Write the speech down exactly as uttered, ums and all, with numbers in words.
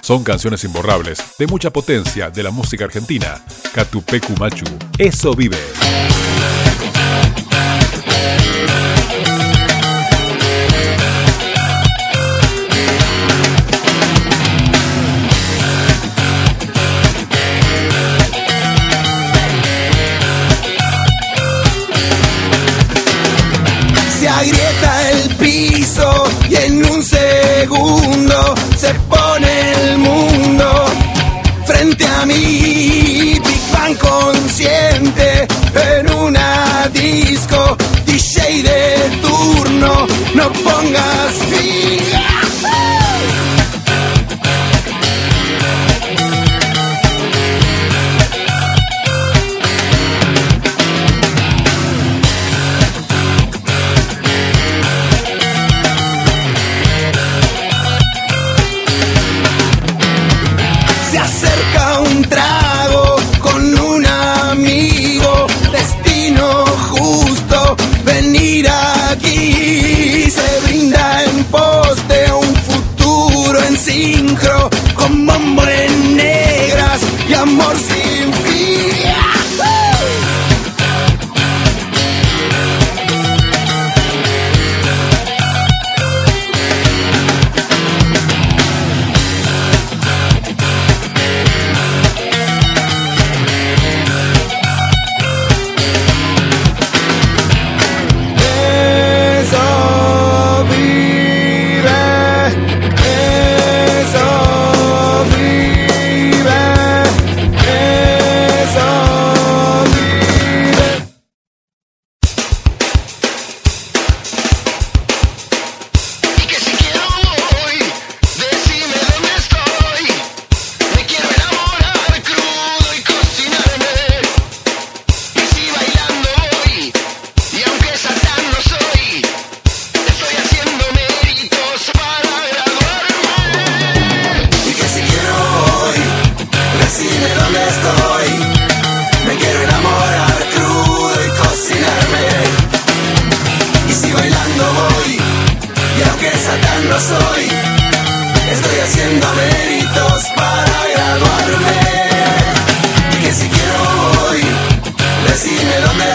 Son canciones imborrables, de mucha potencia de la música argentina. Catupecu Machu, eso vive. Se agrieta el piso y en un segundo se pone el mundo frente a mí. Big Bang consciente en una disco, D J de turno, no pongas fin. Un trago con un amigo, destino justo, venir aquí. Se brinda en pos de un futuro en sincro, con bombo en negras y amor sin fin. No soy, estoy haciendo méritos para graduarme. Y que si quiero voy, decime dónde